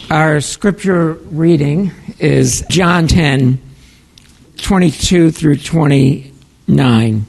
Our scripture reading is John 10, 22 through 29.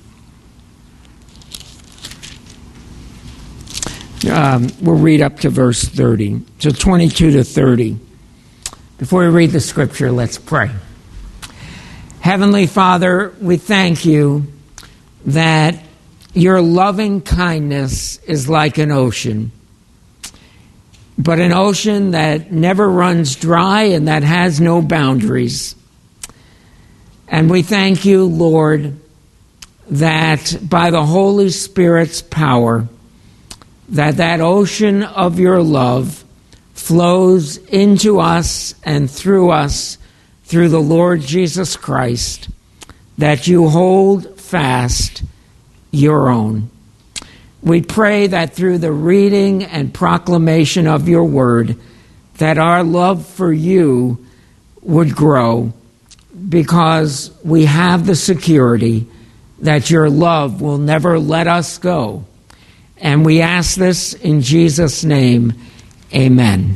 We'll read up to verse 30, so 22 to 30. Before we read the scripture, let's pray. Heavenly Father, we thank you that your loving kindness is like an ocean, but an ocean that never runs dry and that has no boundaries. And we thank you, Lord, that by the Holy Spirit's power, that ocean of your love flows into us and through us, through the Lord Jesus Christ, that you hold fast your own. We pray that through the reading and proclamation of your word, that our love for you would grow, because we have the security that your love will never let us go. And we ask this in Jesus' name, amen.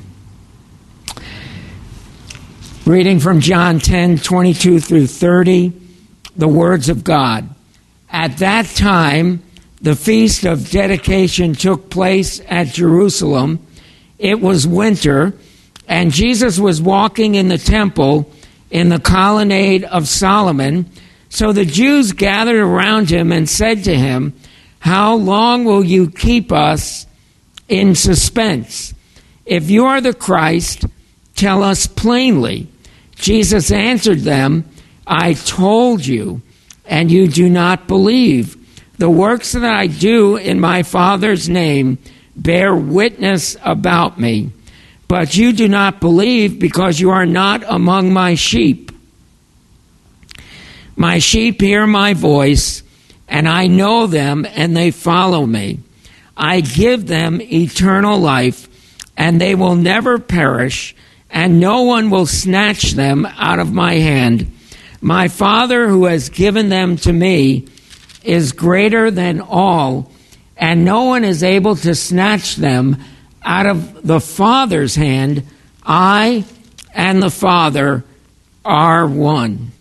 Reading from John 10, 22 through 30, the words of God. At that time, the feast of dedication took place at Jerusalem. It was winter, and Jesus was walking in the temple in the colonnade of Solomon. So the Jews gathered around him and said to him, "How long will you keep us in suspense? If you are the Christ, tell us plainly." Jesus answered them, "I told you, and you do not believe. The works that I do in my Father's name bear witness about me. But you do not believe because you are not among my sheep. My sheep hear my voice, and I know them, and they follow me. I give them eternal life, and they will never perish, and no one will snatch them out of my hand. My Father who has given them to me is greater than all, and no one is able to snatch them out of the Father's hand. I and the Father are one."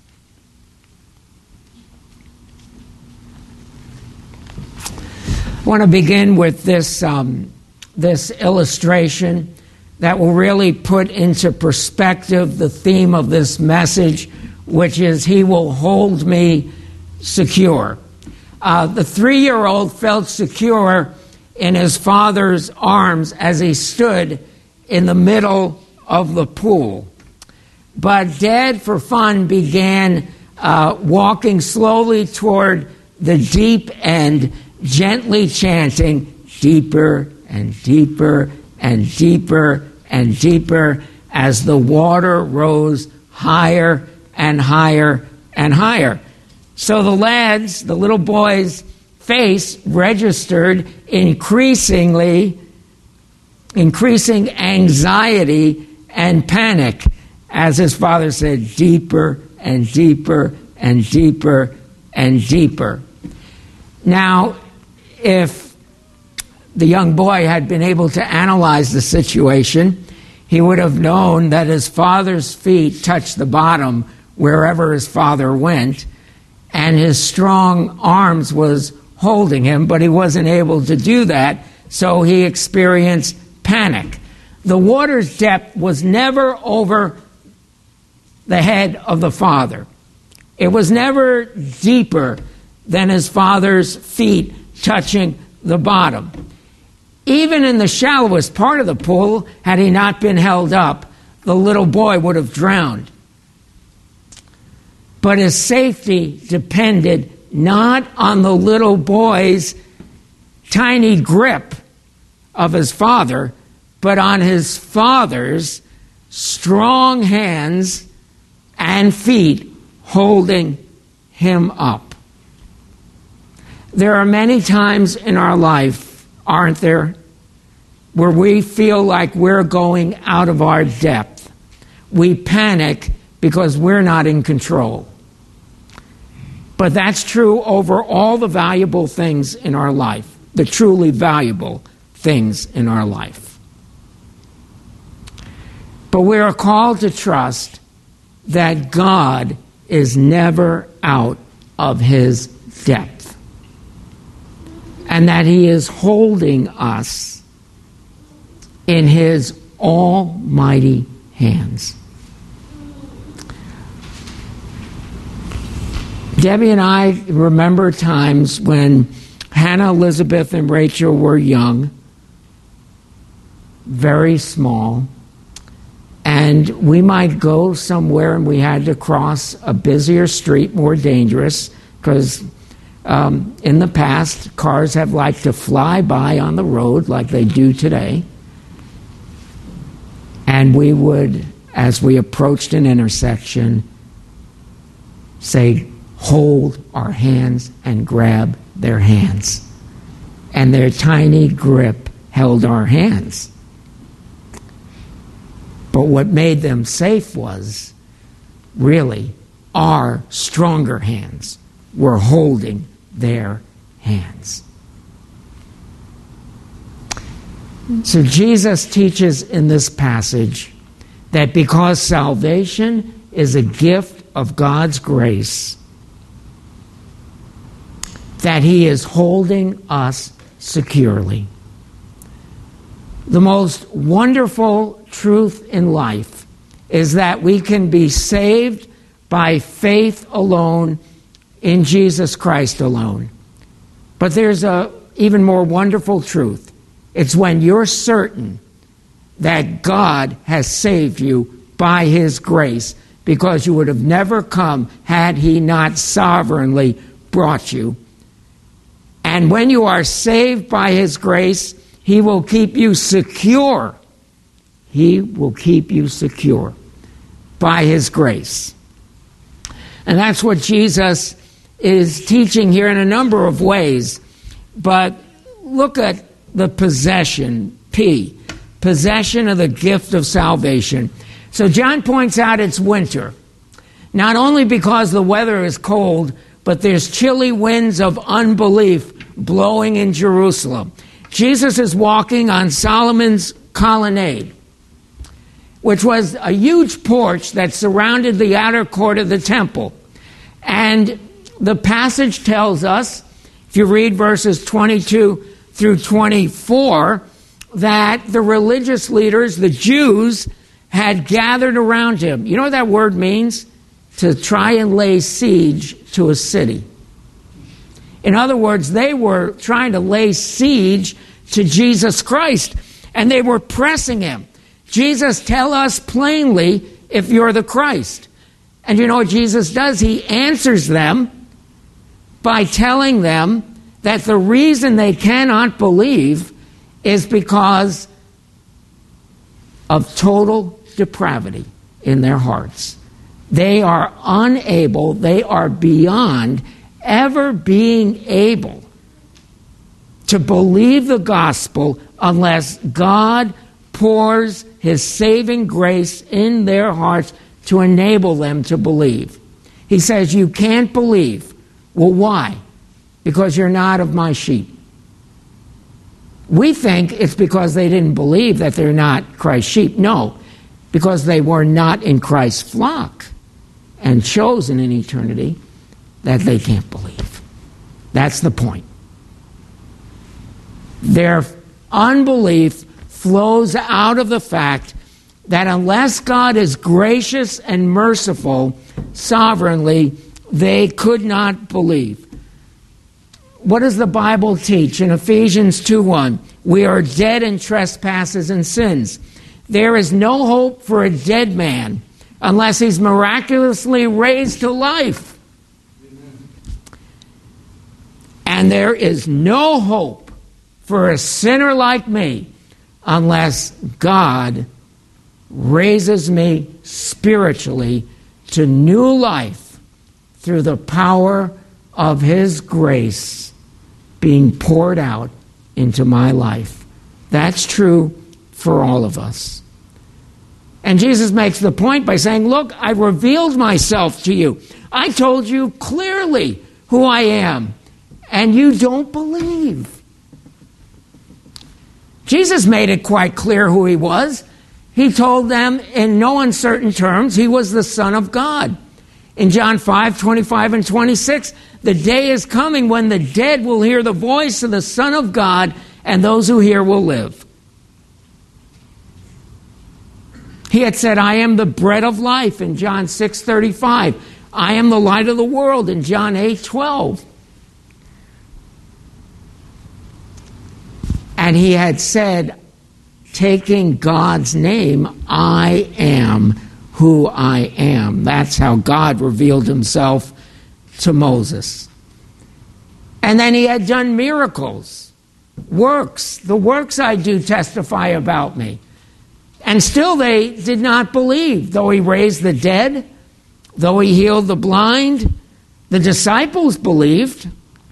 I want to begin with this illustration that will really put into perspective the theme of this message, which is, He will hold me secure. The 3-year-old felt secure in his father's arms as he stood in the middle of the pool. But Dad, for fun, began walking slowly toward the deep end, gently chanting, "Deeper and deeper and deeper and deeper," as the water rose higher and higher and higher. So the little boy's face registered increasing anxiety and panic as his father said, "Deeper and deeper and deeper and deeper." Now, if the young boy had been able to analyze the situation, he would have known that his father's feet touched the bottom wherever his father went, and his strong arms was holding him, but he wasn't able to do that, so he experienced panic. The water's depth was never over the head of the father. It was never deeper than his father's feet touching the bottom. Even in the shallowest part of the pool, had he not been held up, the little boy would have drowned. But his safety depended not on the little boy's tiny grip of his father, but on his father's strong hands and feet holding him up. There are many times in our life, aren't there, where we feel like we're going out of our depth. We panic because we're not in control. But that's true over all the valuable things in our life, the truly valuable things in our life. But we are called to trust that God is never out of his depth, and that he is holding us in his almighty hands. Debbie and I remember times when Hannah, Elizabeth, and Rachel were young, very small, and we might go somewhere and we had to cross a busier street, more dangerous, because in the past, cars have liked to fly by on the road like they do today. And we would, as we approached an intersection, say, hold our hands and grab their hands. And their tiny grip held our hands. But what made them safe was, really, our stronger hands were holding their hands. So Jesus teaches in this passage that because salvation is a gift of God's grace, that he is holding us securely. The most wonderful truth in life is that we can be saved by faith alone in Jesus Christ alone. But there's a even more wonderful truth. It's when you're certain that God has saved you by his grace, because you would have never come had he not sovereignly brought you. And when you are saved by his grace, he will keep you secure. He will keep you secure by his grace. And that's what Jesus is teaching here in a number of ways. But look at the possession, P, possession of the gift of salvation. So John points out it's winter, not only because the weather is cold, but there's chilly winds of unbelief blowing in Jerusalem. Jesus is walking on Solomon's colonnade, which was a huge porch that surrounded the outer court of the temple. And the passage tells us, if you read verses 22 through 24, that the religious leaders, the Jews, had gathered around him. You know what that word means? To try and lay siege to a city. In other words, they were trying to lay siege to Jesus Christ, and they were pressing him. Jesus, tell us plainly if you're the Christ. And you know what Jesus does? He answers them by telling them that the reason they cannot believe is because of total depravity in their hearts. They are unable, they are beyond ever being able to believe the gospel unless God pours his saving grace in their hearts to enable them to believe. He says, you can't believe. Well, why? Because you're not of my sheep. We think it's because they didn't believe that they're not Christ's sheep. No, because they were not in Christ's flock and chosen in eternity, that they can't believe. That's the point. Their unbelief flows out of the fact that unless God is gracious and merciful sovereignly, they could not believe. What does the Bible teach? In Ephesians 2:1, we are dead in trespasses and sins. There is no hope for a dead man unless he's miraculously raised to life. Amen. And there is no hope for a sinner like me unless God raises me spiritually to new life through the power of his grace being poured out into my life. That's true for all of us. And Jesus makes the point by saying, look, I revealed myself to you. I told you clearly who I am, and you don't believe. Jesus made it quite clear who he was. he told them in no uncertain terms he was the Son of God. In John 5:25 and 26, the day is coming when the dead will hear the voice of the Son of God, and those who hear will live. He had said, I am the bread of life in John 6:35. I am the light of the world in John 8:12. And he had said, taking God's name, I am who I am. That's how God revealed himself to Moses. And then he had done miracles, works. The works I do testify about me. And still they did not believe, though he raised the dead, though he healed the blind. The disciples believed,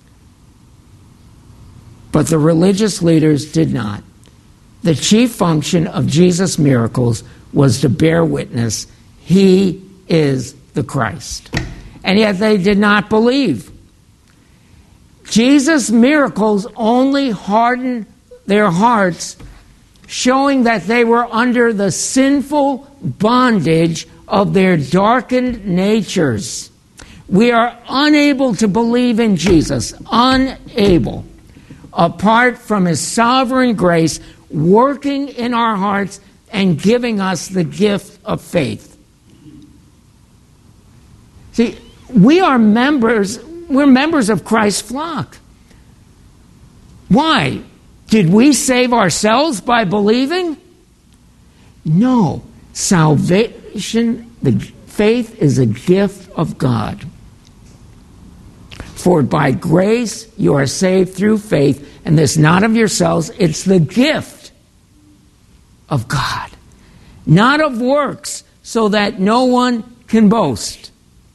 but the religious leaders did not. The chief function of Jesus' miracles was to bear witness, he is the Christ. And yet they did not believe. Jesus' miracles only hardened their hearts, showing that they were under the sinful bondage of their darkened natures. We are unable to believe in Jesus, unable, apart from his sovereign grace working in our hearts and giving us the gift of faith. See, we're members of Christ's flock. Why? Did we save ourselves by believing? No. Salvation, the faith is a gift of God. For by grace you are saved through faith, and this not of yourselves, it's the gift of God, not of works, so that no one can boast.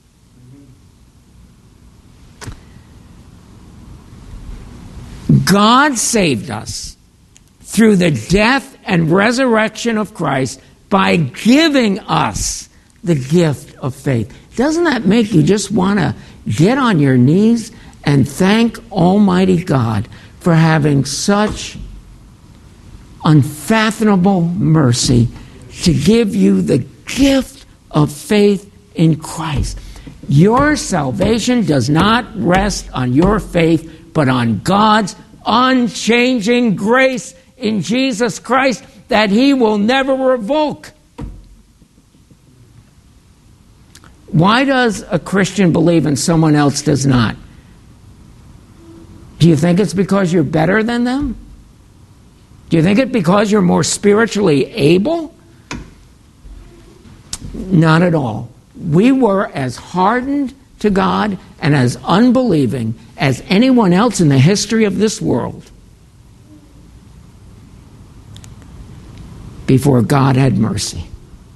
God saved us through the death and resurrection of Christ by giving us the gift of faith. Doesn't that make you just want to get on your knees and thank Almighty God for having such unfathomable mercy to give you the gift of faith in Christ? Your salvation does not rest on your faith, but on God's unchanging grace in Jesus Christ that he will never revoke. Why does a Christian believe and someone else does not? Do you think it's because you're better than them? Do you think it's because you're more spiritually able? Not at all. We were as hardened to God and as unbelieving as anyone else in the history of this world before God had mercy.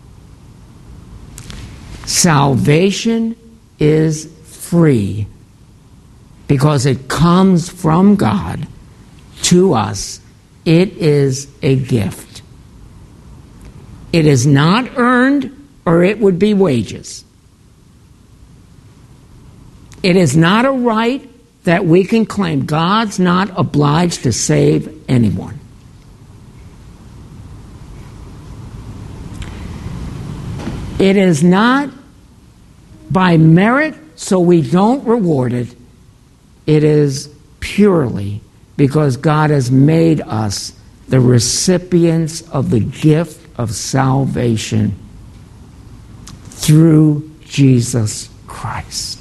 Salvation is free because it comes from God to us. It is a gift. It is not earned, or it would be wages. It is not a right that we can claim. God's not obliged to save anyone. It is not by merit, so we don't reward it. It is purely because God has made us the recipients of the gift of salvation through Jesus Christ.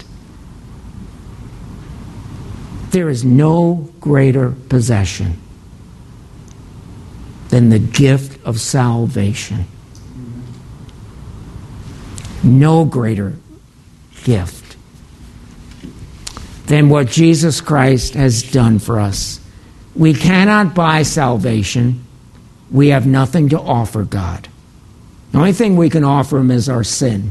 There is no greater possession than the gift of salvation. No greater gift than what Jesus Christ has done for us. We cannot buy salvation. We have nothing to offer God. The only thing we can offer him is our sin.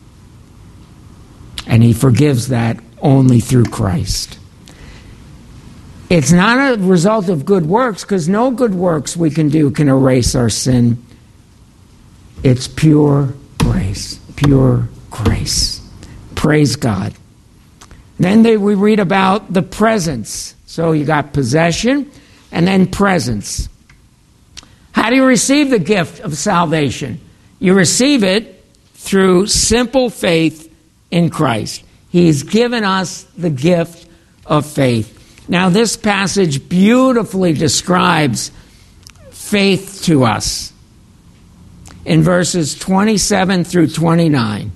And he forgives that only through Christ. It's not a result of good works, because no good works we can do can erase our sin. It's pure grace. Pure grace. Praise God. Then we read about the presence. So you got possession and then presence. How do you receive the gift of salvation? You receive it through simple faith in Christ. He's given us the gift of faith. Now, this passage beautifully describes faith to us in verses 27 through 29.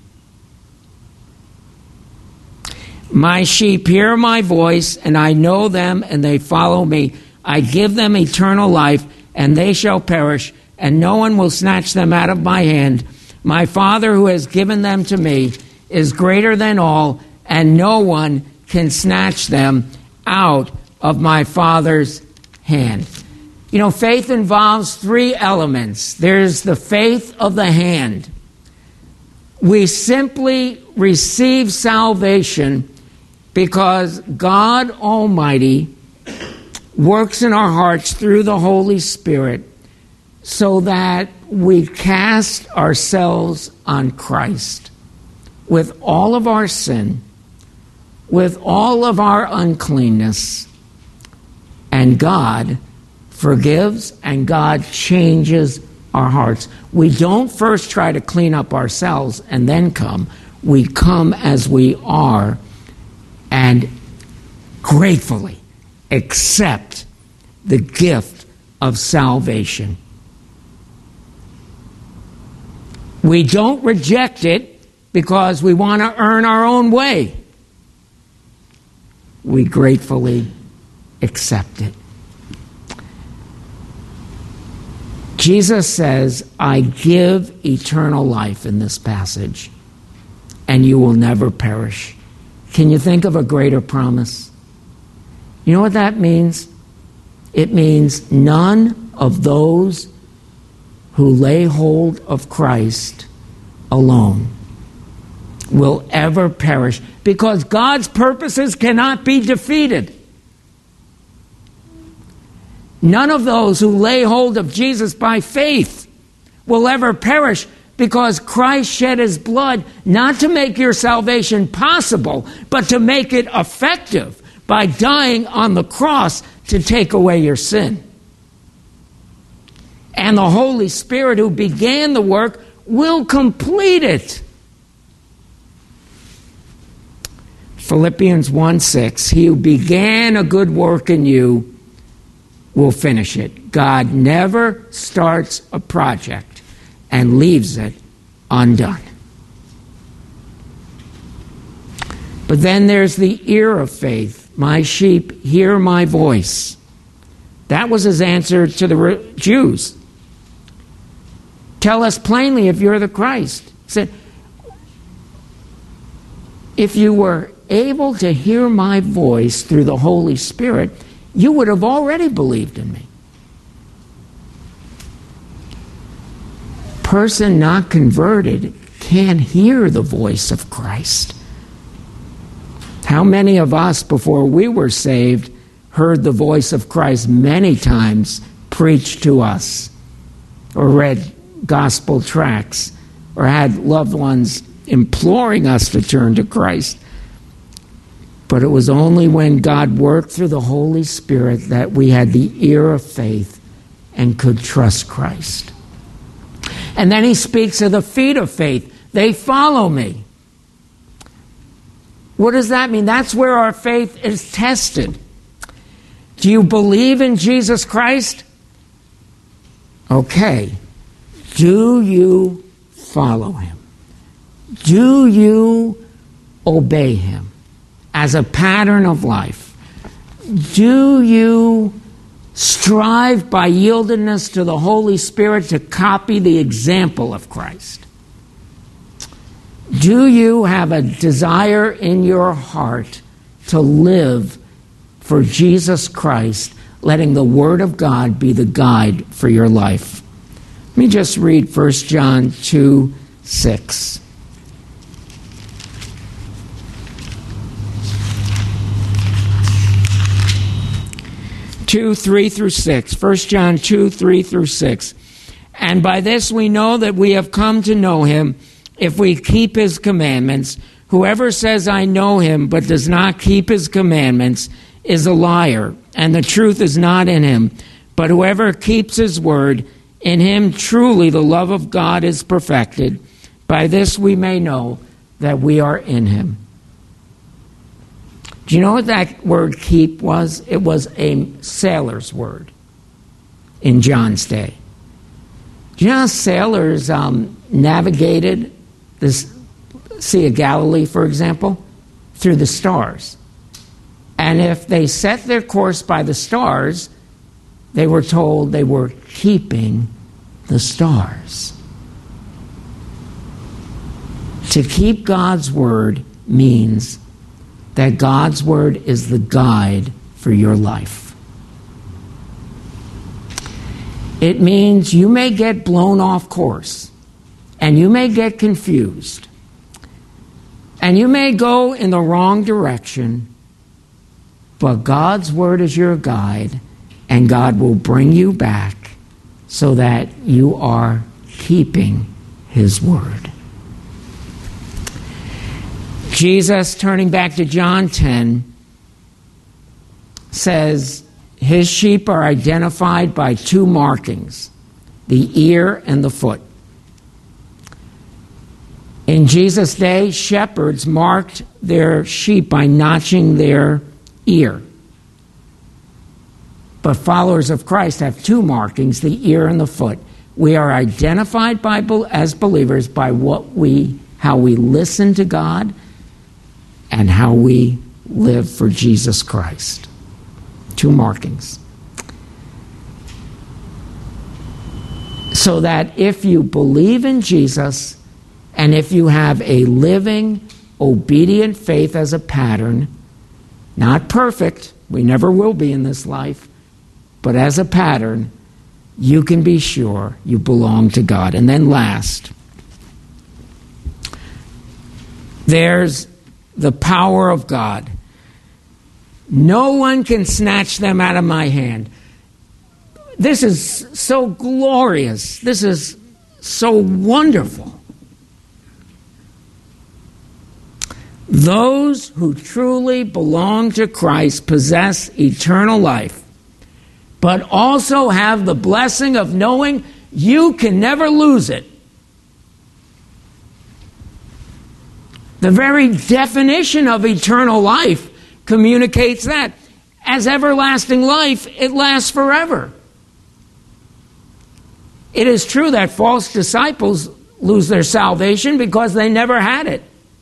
My sheep hear my voice, and I know them, and they follow me. I give them eternal life, and they shall perish, and no one will snatch them out of my hand. My Father who has given them to me is greater than all, and no one can snatch them out of my Father's hand. You know, faith involves three elements. There's the faith of the hand. We simply receive salvation because God Almighty works in our hearts through the Holy Spirit so that we cast ourselves on Christ with all of our sin, with all of our uncleanness, and God forgives and God changes our hearts. We don't first try to clean up ourselves and then come. We come as we are and gratefully accept the gift of salvation. We don't reject it because we want to earn our own way. We gratefully accept it. Jesus says, I give eternal life in this passage, and you will never perish. Can you think of a greater promise? You know what that means? It means none of those who lay hold of Christ alone will ever perish, because God's purposes cannot be defeated. None of those who lay hold of Jesus by faith will ever perish, because Christ shed his blood not to make your salvation possible, but to make it effective by dying on the cross to take away your sin. And the Holy Spirit who began the work will complete it. Philippians 1:6, he who began a good work in you will finish it. God never starts a project and leaves it undone. But then there's the ear of faith. My sheep hear my voice. That was his answer to the Jews. Tell us plainly if you're the Christ. He said, if you were able to hear my voice through the Holy Spirit, you would have already believed in me. Person not converted can't hear the voice of Christ. How many of us, before we were saved, heard the voice of Christ many times preached to us, or read gospel tracts, or had loved ones imploring us to turn to Christ? But it was only when God worked through the Holy Spirit that we had the ear of faith and could trust Christ. And then he speaks of the feet of faith. They follow me. What does that mean? That's where our faith is tested. Do you believe in Jesus Christ? Okay. Do you follow him? Do you obey him as a pattern of life? Do you strive by yieldedness to the Holy Spirit to copy the example of Christ? Do you have a desire in your heart to live for Jesus Christ, letting the Word of God be the guide for your life? Let me just read 1 John 2:6. Two, 3 through 6. 1 John 2, 3 through 6. And by this we know that we have come to know him if we keep his commandments. Whoever says, I know him, but does not keep his commandments is a liar, and the truth is not in him. But whoever keeps his word, In him truly the love of God is perfected. By this we may know that we are in him. Do you know what that word keep was? It was a sailor's word in John's day. Do you know how sailors navigated the Sea of Galilee, for example? Through the stars. And if they set their course by the stars, they were told they were keeping the stars. To keep God's word means that God's word is the guide for your life. It means you may get blown off course, and you may get confused, and you may go in the wrong direction, but God's word is your guide, and God will bring you back so that you are keeping his word. Jesus, turning back to John 10, says his sheep are identified by two markings, the ear and the foot. In Jesus' day, shepherds marked their sheep by notching their ear. But followers of Christ have two markings, the ear and the foot. We are identified as believers by how we listen to God and how we live for Jesus Christ. Two markings. So that if you believe in Jesus and if you have a living, obedient faith as a pattern, not perfect, we never will be in this life, but as a pattern, you can be sure you belong to God. And then last, there's the power of God. No one can snatch them out of my hand. This is so glorious. This is so wonderful. Those who truly belong to Christ possess eternal life, but also have the blessing of knowing you can never lose it. The very definition of eternal life communicates that. As everlasting life, it lasts forever. It is true that false disciples lose their salvation because they never had it.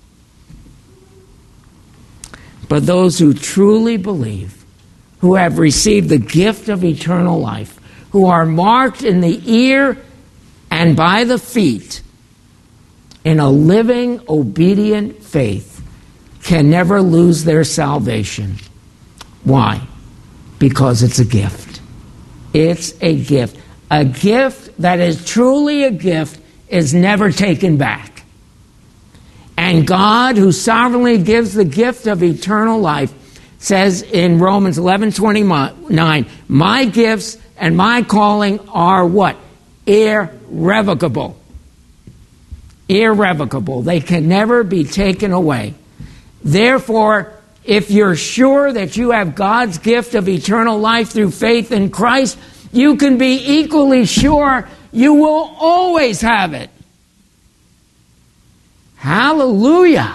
But those who truly believe, who have received the gift of eternal life, who are marked in the ear and by the feet in a living, obedient faith, can never lose their salvation. Why? Because it's a gift. It's a gift. A gift that is truly a gift is never taken back. And God, who sovereignly gives the gift of eternal life, says in Romans 11:29, my gifts and my calling are what? Irrevocable. Irrevocable. They can never be taken away. Therefore, if you're sure that you have God's gift of eternal life through faith in Christ, you can be equally sure you will always have it. Hallelujah!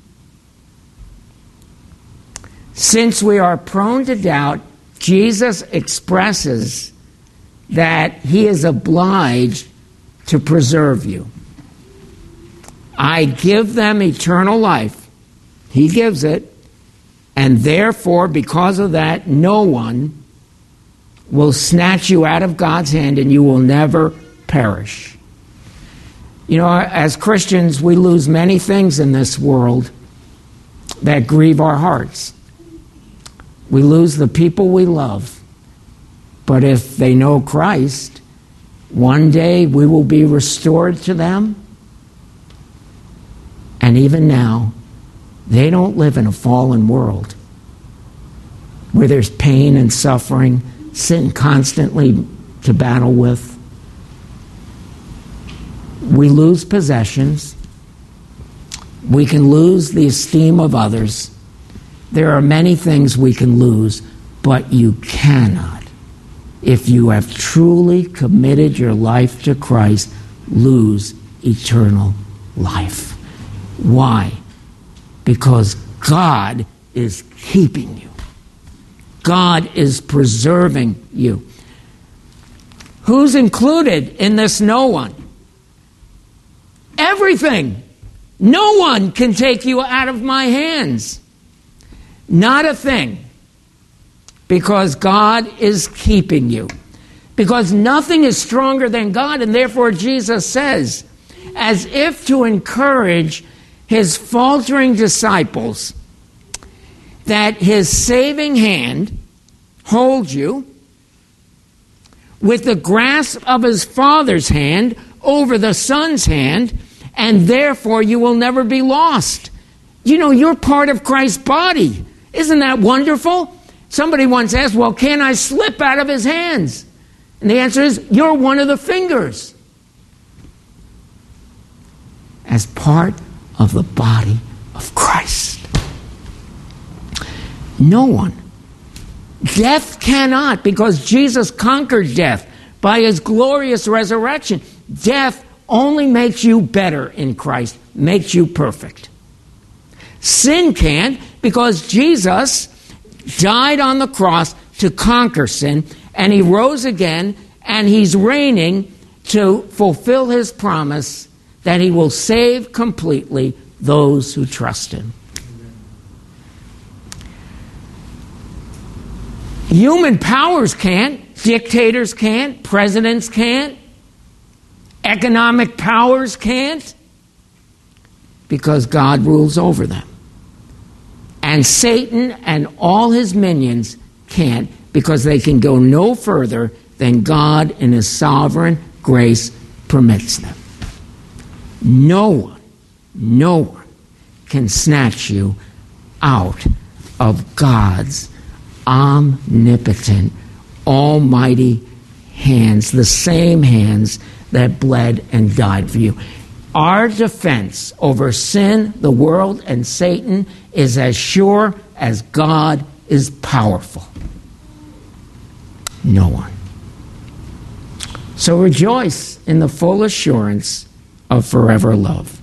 Since we are prone to doubt, Jesus expresses that he is obliged to preserve you. I give them eternal life. He gives it. And therefore, because of that, no one will snatch you out of God's hand and you will never perish. You know, as Christians, we lose many things in this world that grieve our hearts. We lose the people we love. But if they know Christ, one day we will be restored to them. And even now, they don't live in a fallen world where there's pain and suffering, sin constantly to battle with. We lose possessions. We can lose the esteem of others. There are many things we can lose, but you cannot if you have truly committed your life to Christ, lose eternal life. Why? Because God is keeping you. God is preserving you. Who's included in this no one? Everything. No one can take you out of my hands. Not a thing. Because God is keeping you. Because nothing is stronger than God, and therefore Jesus says, as if to encourage his faltering disciples, that his saving hand holds you with the grasp of his Father's hand over the Son's hand, and therefore you will never be lost. You know, you're part of Christ's body. Isn't that wonderful? Somebody once asked, well, can I slip out of his hands? And the answer is, you're one of the fingers. As part of the body of Christ. No one. Death cannot, because Jesus conquered death by his glorious resurrection. Death only makes you better in Christ, makes you perfect. Sin can't, because Jesus died on the cross to conquer sin, and he rose again, and he's reigning to fulfill his promise that he will save completely those who trust him. Human powers can't, dictators can't, presidents can't, economic powers can't, because God rules over them. And Satan and all his minions can't, because they can go no further than God in his sovereign grace permits them. No one can snatch you out of God's omnipotent, almighty hands, the same hands that bled and died for you. Our defense over sin, the world, and Satan is as sure as God is powerful. No one. So rejoice in the full assurance of forever love.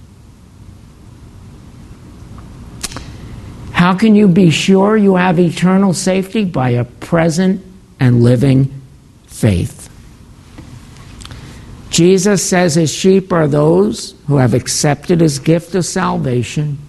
How can you be sure you have eternal safety? By a present and living faith. Jesus says his sheep are those who have accepted his gift of salvation,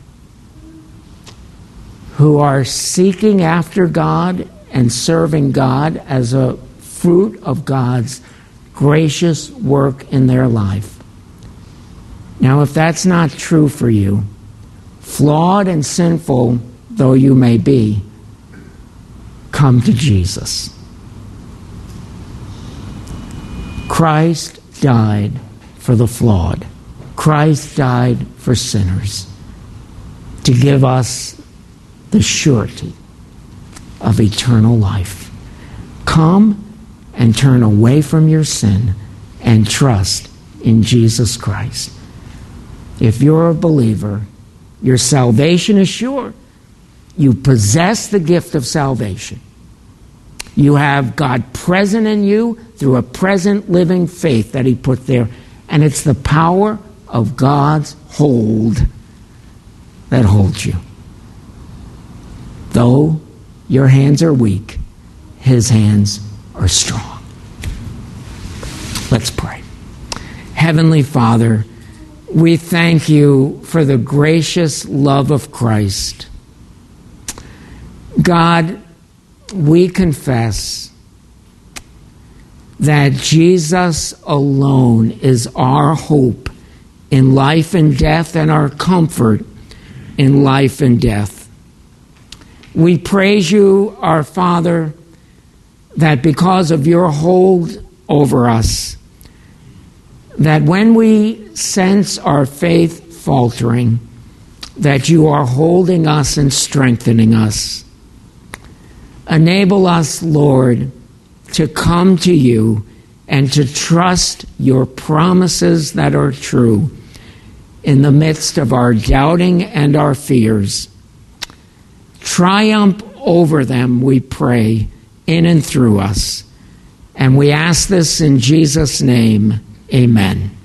who are seeking after God and serving God as a fruit of God's gracious work in their life. Now, if that's not true for you, flawed and sinful though you may be, come to Jesus. Christ died for the flawed. Christ died for sinners to give us the surety of eternal life. Come and turn away from your sin and trust in Jesus Christ. If you're a believer, your salvation is sure. You possess the gift of salvation. You have God present in you through a present living faith that he put there. And it's the power of God's hold that holds you. Though your hands are weak, his hands are strong. Let's pray. Heavenly Father, we thank you for the gracious love of Christ. God, we confess that Jesus alone is our hope in life and death, and our comfort in life and death. We praise you, our Father, that because of your hold over us, that when we sense our faith faltering, that you are holding us and strengthening us. Enable us, Lord, to come to you and to trust your promises that are true in the midst of our doubting and our fears. Triumph over them, we pray, in and through us. And we ask this in Jesus' name. Amen.